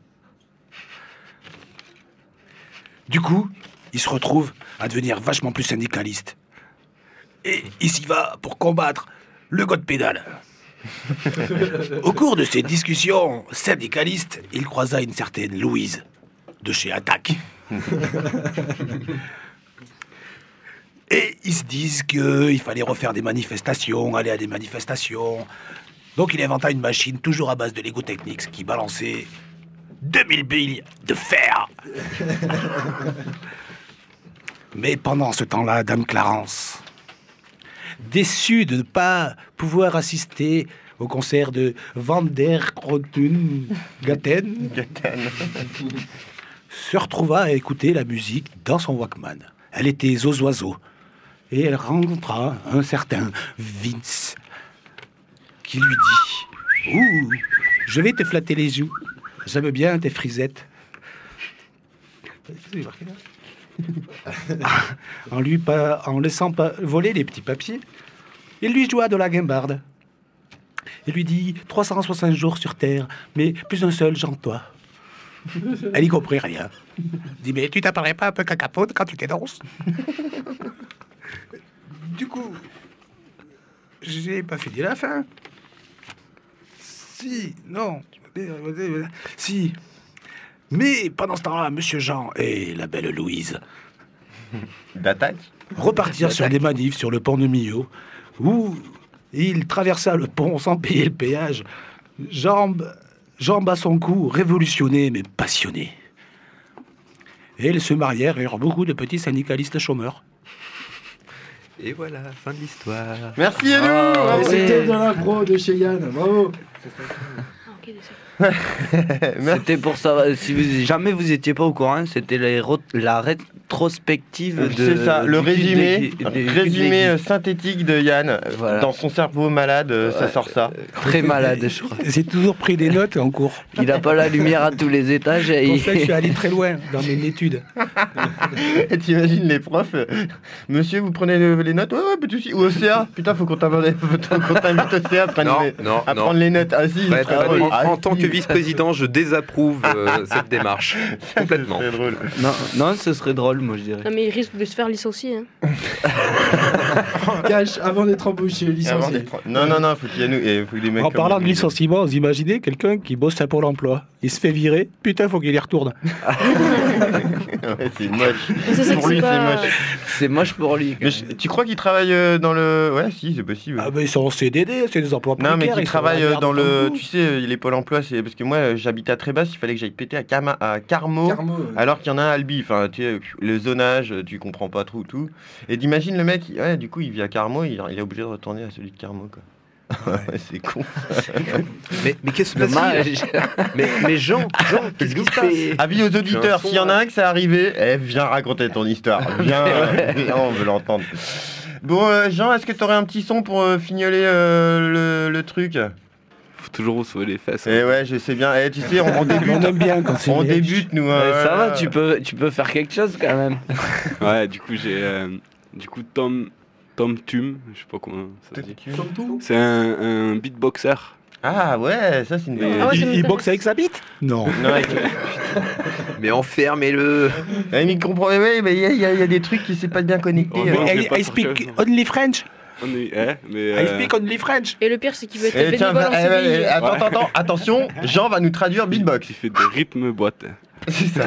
Du coup, il se retrouve à devenir vachement plus syndicaliste. Et il s'y va pour combattre le god pédale. Au cours de ces discussions syndicalistes, il croisa une certaine Louise, de chez Attaque. Et ils se disent qu'il fallait refaire des manifestations, aller à des manifestations. Donc il inventa une machine toujours à base de Lego Technics qui balançait deux mille billes de fer. Mais pendant ce temps-là, Dame Clarence, déçue de ne pas pouvoir assister au concert de Van der Groten Gaten, se retrouva à écouter la musique dans son Walkman. Elle était aux oiseaux. Et elle rencontra un certain Vince qui lui dit « Ouh, je vais te flatter les joues. J'aime bien tes frisettes. » en, lui pas, en laissant pas voler les petits papiers, il lui joua de la guimbarde. Il lui dit « trois cent soixante jours sur Terre, mais plus un seul, Jean, toi. » Elle y comprit rien. Dit, mais tu t'appellerais pas un peu cacapote quand tu t'énonces? Du coup, j'ai pas fini la fin. Si, non. Si. Mais pendant ce temps-là, Monsieur Jean et la belle Louise d'attaque repartirent sur des manifs sur le pont de Millau, où il traversa le pont sans payer le péage, jambes, jambes à son cou, révolutionné mais passionné. Et ils se marièrent et eurent beaucoup de petits syndicalistes chômeurs. Et voilà, fin de l'histoire. Merci Yannou. Oh, c'était de l'impro de chez Yann, bravo. C'était pour ça. Si vous, jamais vous étiez pas au courant, c'était la, la rétrospective de. C'est ça, le du résumé, cul de- du cul de résumé l'équipe. euh, synthétique de Yann. Voilà. Dans son cerveau malade, euh, ça Ouais, sort ça. Très malade, je crois. J'ai toujours pris des notes en cours. Il n'a pas la lumière à tous les étages. Et C'est pour il... ça que je suis allé très loin dans mes études. Et t'imagines les profs, euh, monsieur, vous prenez le- les notes? Ouais, ouais, pas de soucis. Ou O C A, putain, faut qu'on t'invite faut qu'on t'invite au C A à prendre, Non, les, non, à non. prendre les notes. Ah si, Fred, c'est Fred, drôle. en, Ah, en tant si. que vice-président, je désapprouve euh, cette démarche. Complètement. C'est drôle. Non, non, ce serait drôle, moi je dirais. Non, mais il risque de se faire licencier. Hein. Cash avant d'être embauché, Avant licencié. d'être- Non, non, non, faut qu'il y ait nous. Et faut que les mecs En comme parlant nous- de licenciement, vous imaginez quelqu'un qui bosse à Pôle emploi. Il se fait virer, putain, faut qu'il y retourne. Ouais, c'est moche. Ça, c'est Pour que lui, c'est c'est pas- moche. C'est moche pour lui. Mais je- tu crois qu'il travaille euh, dans le. Ouais, si, c'est possible. Ah ben ils sont en C D D, c'est des emplois précaires. Non, mais ils qui sont travaille en euh, merde dans comme le. vous. Tu sais, euh, les pôles emploi, c'est parce que moi, euh, j'habitais à Trébasse, il fallait que j'aille péter à, Cama- à Carmo, Carmo, ouais. alors qu'il y en a un à Albi. Enfin, tu sais, le zonage, euh, tu comprends pas trop tout. Et d'imagine le mec, il- ouais, du coup, il vit à Carmo, il, il est obligé de retourner à celui de Carmo, quoi. Ouais, c'est con. Mais, mais qu'est-ce qui se Dommage. passe? mais, mais Jean, Jean, qu'est-ce qui se passe? Avis aux auditeurs, s'il y en a un que c'est arrivé, eh, viens raconter ton histoire. Viens, euh, viens, on veut l'entendre. Bon, euh, Jean, est-ce que tu aurais un petit son pour euh, fignoler euh, le, le truc? Faut toujours vous sauver les fesses. Eh ouais, je sais bien. Eh, tu sais, on, on débute. On aime bien quand c'est On riche. débute, nous. Ouais, hein. ça va, tu peux, tu peux faire quelque chose quand même. Ouais, du coup, j'ai. euh, du coup, Tom. Tom Tum, je sais pas comment ça se dit. Tom Tum C'est un, un beatboxer. Ah ouais, ça c'est une Et- bonne Ah ouais, ça il, il m'intéresse. boxe avec sa bite Non. Non, avec- Mais enfermez-le. Ah, mais comprenez, ouais, mais il y, a- il y a il y a des trucs qui ne s'est pas bien connectés. Oh, euh. non, I, j'ai pas I sorti speak ça. only French. On est, eh, mais, I euh, speak only French. Et le pire, c'est qu'il veut être Eh, tiens, bénévole en eh, C D I. eh, attends, attends, attends, attention, Jean va nous traduire beatbox. Il fait des rythmes boîte. C'est ça.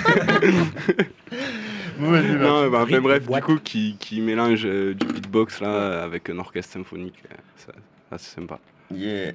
Bon, vas-y, Non, merci. bah, enfin, Rythme bref, boîte. du coup, qui, qui mélange euh, du beatbox là avec un orchestre symphonique. euh, Ça, ça, c'est sympa. Yeah.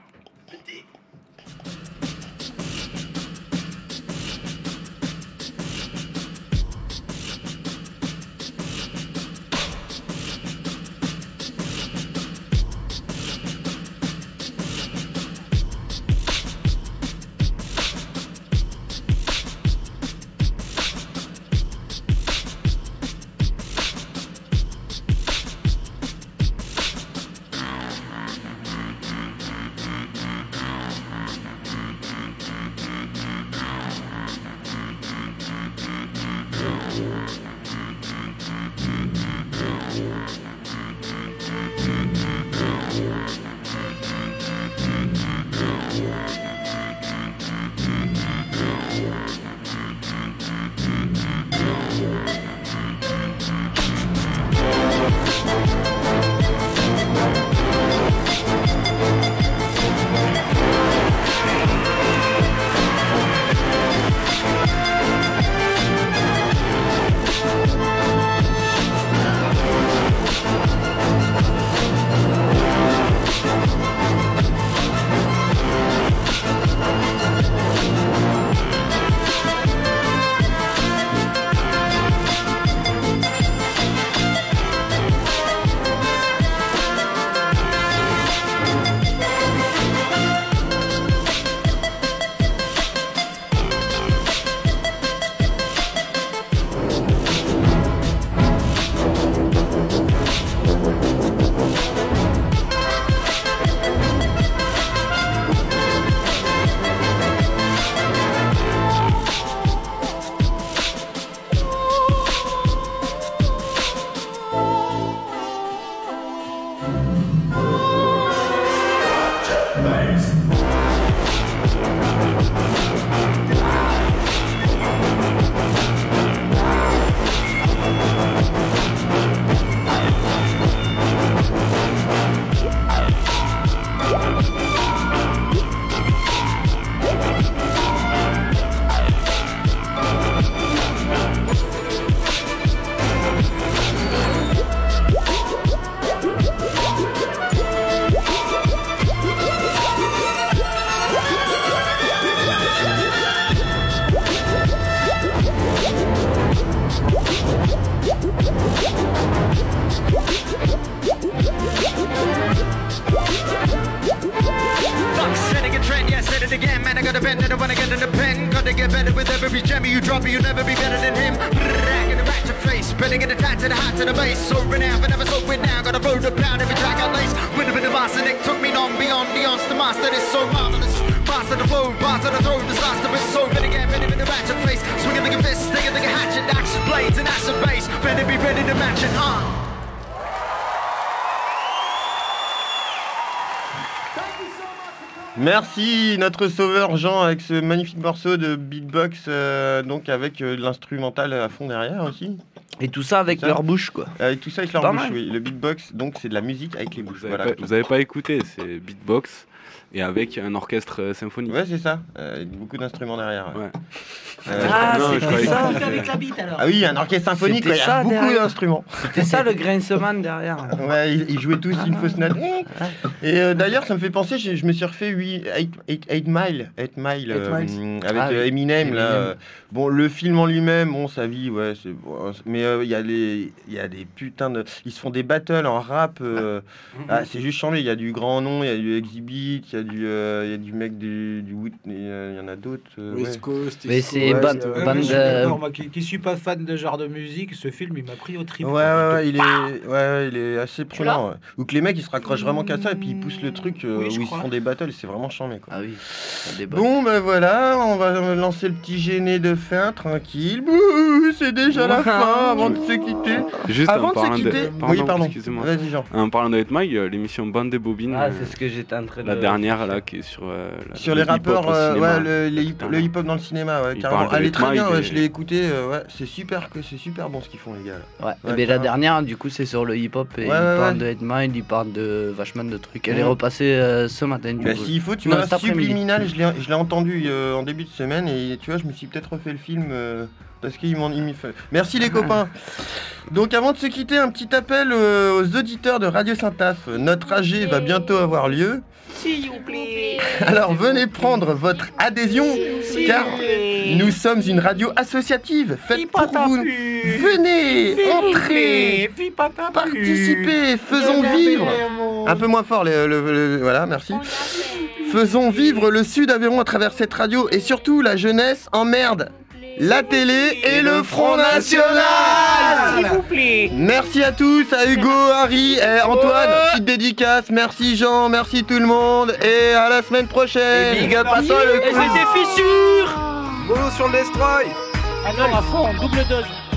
Fuck, setting a trend, yeah, said it again, man. I gotta bend it, I wanna get in the pen. Gotta get better with every gem you drop, you'll never be better than him. Get it back to face, bending it attack to the heart to the base. Over now, but never so with now. Gotta throw the pound every track I lace. With a bit of arsenic, took me on beyond beyond to master this so marvelous. Master the flow, master the throw, disaster is so better get better with the ratchet face. Swinging like a fist, sticking like a hatchet, action blades and acid base. Better be ready to match it, uh. Merci notre sauveur Jean avec ce magnifique morceau de beatbox, euh, donc avec euh, de l'instrumental à fond derrière aussi. Et tout ça avec Ça. leur bouche, quoi. Avec tout ça avec leur Pas bouche, mal. oui. Le beatbox, donc c'est de la musique avec les bouches. Vous avez, Voilà. pas, vous avez pas écouté, c'est beatbox et avec un orchestre euh, symphonique. Ouais, c'est ça. Euh, avec beaucoup d'instruments derrière. Ouais. Euh, Ah, non, c'est je croyais ça. que- Avec la bite alors. Ah oui, un orchestre symphonique, C'était quoi, il y a ça, beaucoup derrière. d'instruments. C'était ça le grincement derrière. Ouais, ils, ils jouaient tous une fausse note. Et euh, d'ailleurs, ça me fait penser, je, je me suis refait huit Mile, eight Mile, euh, Eight Miles. avec Ah oui. euh, Eminem, là. Eminem. euh, Bon, le film en lui-même, bon, sa vie, ouais, c'est bon, mais euh, il y a les, il y a des putains de, ils se font des battles en rap. euh, ah, c'est juste chambé. Il y a du Grand Nom, il y a du Exhibit, il y a du, euh, il y a du mec du, du Wood- il y a- il y en a d'autres. euh, West ouais. Coast, Mais East c'est Coast, ban- euh, ban- je suis euh, d'accord, moi qui, qui suis pas fan de ce genre de musique, ce film il m'a pris au trip. Ouais, ouais, ouais, il est, ouais, ouais, il est assez prenant. Ouais. Ou que les mecs ils se raccrochent vraiment qu'à ça et puis ils poussent le truc euh, Oui, où je ils se crois. font des battles et c'est vraiment chambé quoi. Ah oui, ça débat. Bon ben voilà, on va lancer le petit gêné de fin, tranquille. Bouh, c'est déjà la fin. avant de se quitter. Juste avant en de se parlant quitter. de... Oui, pardon. Excusez-moi. Vas-y, Jean. En parlant de huit mile, l'émission Bande des Bobines. Ah, euh, c'est ce que j'étais en train de... La dernière, là, qui est sur... euh, la- Sur le les hip-hop rappeurs, au euh, cinéma. ouais, le, les hip- le hip-hop dans le cinéma, ouais, Il carrément. parle de Elle est huit très mile bien, ouais, et- je l'ai écouté, euh, ouais, c'est super, que c'est super bon ce qu'ils font les gars. là. Ouais, Ouais, mais la carrément. dernière, du coup, c'est sur le hip-hop et Ouais, il ouais, parle ouais. de huit mile, il parle de vachement de trucs. Elle est Mhm. repassée euh, ce matin, du Bah, coup. s'il faut, tu Non, vois, cet après-midi. Subliminal, je l'ai, je l'ai entendu euh, en début de semaine et tu vois, je me suis peut-être refait le film euh, parce qu'il m'en il m'y fait. Merci les copains. Donc avant de se quitter, un petit appel euh, aux auditeurs de Radio Saint-Af. Notre A G va bientôt avoir lieu. S'il vous plaît. Alors venez prendre votre adhésion S'il car vous plaît. nous sommes une radio associative. Faites pour vous. Venez, entrez, participez, faisons vivre. Un peu moins fort, le, le- le- voilà, merci. Faisons vivre le Sud Aveyron à travers cette radio et surtout la jeunesse emmerde la télé et le Front National. S'il vous plaît. Merci à tous, à Hugo, Harry et Antoine, petite dédicace, merci Jean, merci tout le monde et à la semaine prochaine. Et big up à toi, le Et quiz. c'était fissure. Molo sur le destroy. Alors à fond, double dose.